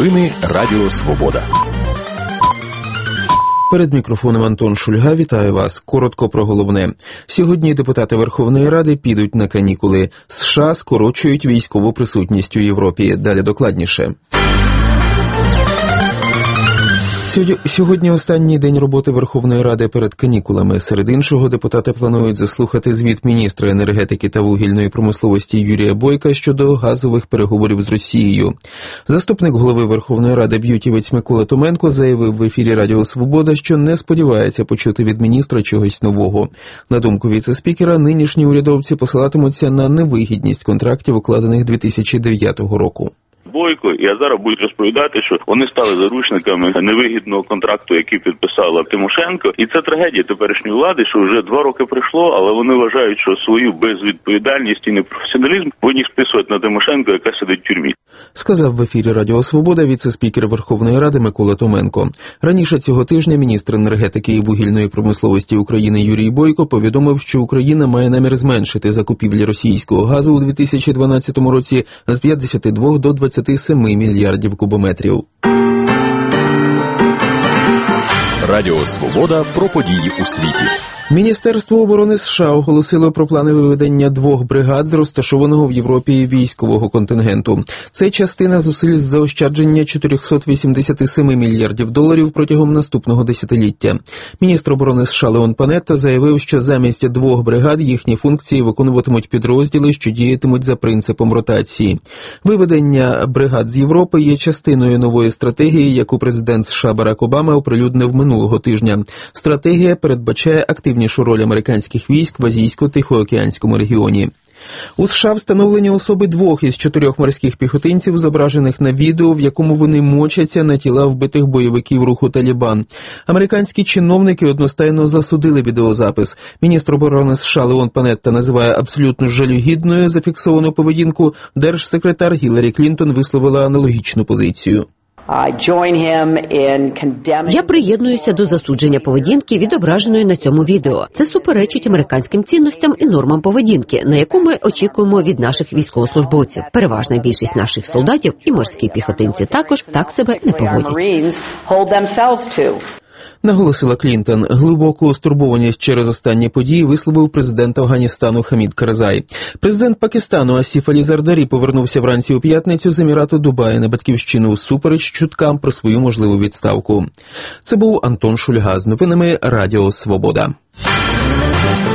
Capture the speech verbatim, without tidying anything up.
Новини Радіо Свобода. Перед мікрофоном Антон Шульга. Вітаю вас. Коротко про головне. Сьогодні депутати Верховної Ради підуть на канікули. США скорочують військову присутність у Європі. Далі докладніше. Сьогодні останній день роботи Верховної Ради перед канікулами. Серед іншого, депутати планують заслухати звіт міністра енергетики та вугільної промисловості Юрія Бойка щодо газових переговорів з Росією. Заступник голови Верховної Ради б'ютівець Микола Томенко заявив в ефірі Радіо Свобода, що не сподівається почути від міністра чогось нового. На думку віце-спікера, нинішні урядовці посилатимуться на невигідність контрактів, укладених дві тисячі дев'ятого року. Бойко, і зараз будуть розповідати, що вони стали заручниками невигідного контракту, який підписала Тимошенко. І це трагедія теперішньої влади, що вже два роки пройшло, але вони вважають, що свою безвідповідальність і непрофесіоналізм повинні списувати на Тимошенко, яка сидить в тюрмі. Сказав в ефірі Радіо Свобода віце-спікер Верховної Ради Микола Томенко. Раніше цього тижня міністр енергетики і вугільної промисловості України Юрій Бойко повідомив, що Україна має намір зменшити закупівлі російського газу у дві тисячі дванадцятому році з п'ятдесят два до двадцяти семи мільярдів кубометрів. Радіо Свобода про події у світі. Міністерство оборони США оголосило про плани виведення двох бригад з розташованого в Європі військового контингенту. Це частина зусиль з заощадження чотириста вісімдесят сім мільярдів доларів протягом наступного десятиліття. Міністр оборони США Леон Панетта заявив, що замість двох бригад їхні функції виконуватимуть підрозділи, що діятимуть за принципом ротації. Виведення бригад з Європи є частиною нової стратегії, яку президент США Барак Обама оприлюднив минулого тижня. Стратегія передбачає активнішу роль американських військ в Азійсько-Тихоокеанському регіоні. У США встановлені особи двох із чотирьох морських піхотинців, зображених на відео, в якому вони мочаться на тіла вбитих бойовиків руху «Талібан». Американські чиновники одностайно засудили відеозапис. Міністр оборони США Леон Панетта називає абсолютно жалюгідною зафіксовану поведінку. Держсекретар Гіларі Клінтон висловила аналогічну позицію. Я приєднуюся до засудження поведінки, відображеної на цьому відео. Це суперечить американським цінностям і нормам поведінки, на яку ми очікуємо від наших військовослужбовців. Переважна більшість наших солдатів і морські піхотинці також так себе не поводять. Наголосила Клінтон. Глибоку стурбованість через останні події висловив президент Афганістану Хамід Карзай. Президент Пакистану Асіф Алі Зардарі повернувся вранці у п'ятницю з Емірату Дубаї на батьківщину всупереч чуткам про свою можливу відставку. Це був Антон Шульга з новинами Радіо Свобода.